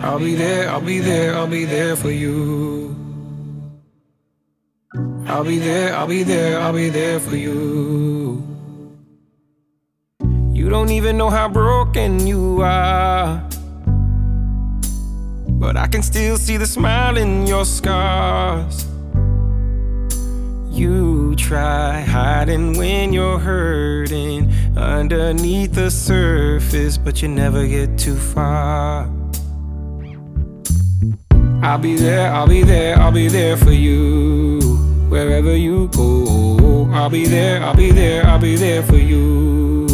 I'll be there, I'll be there, I'll be there for you. I'll be there, I'll be there, I'll be there for you. You don't even know how broken you are, but I can still see the smile in your scars. You try hiding when you're hurting underneath the surface, but you never get too far. I'll be there, I'll be there, I'll be there for you. Wherever you go, I'll be there, I'll be there, I'll be there for you.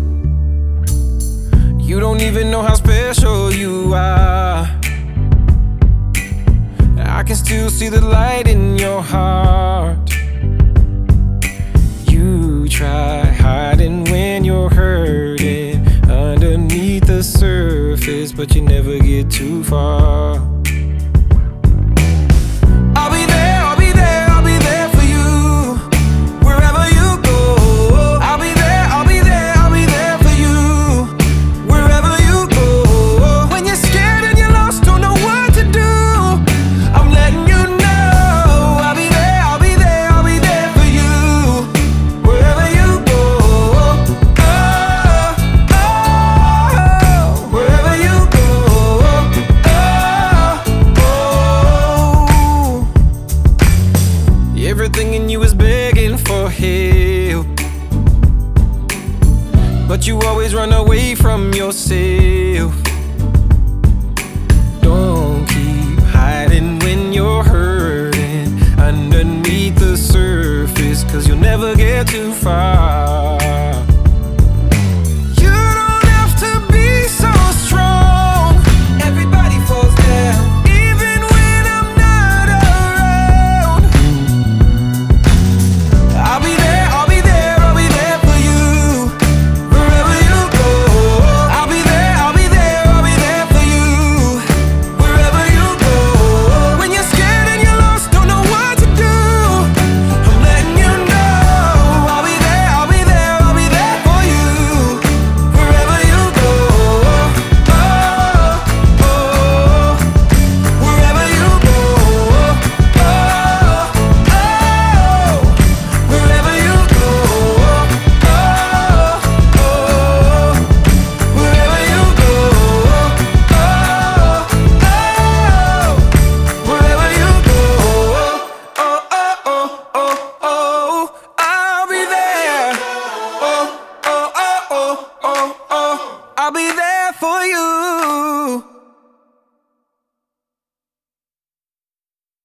You don't even know how special you are. I can still see the light in your heart. You try hiding when you're hurting underneath the surface, but you never get too far.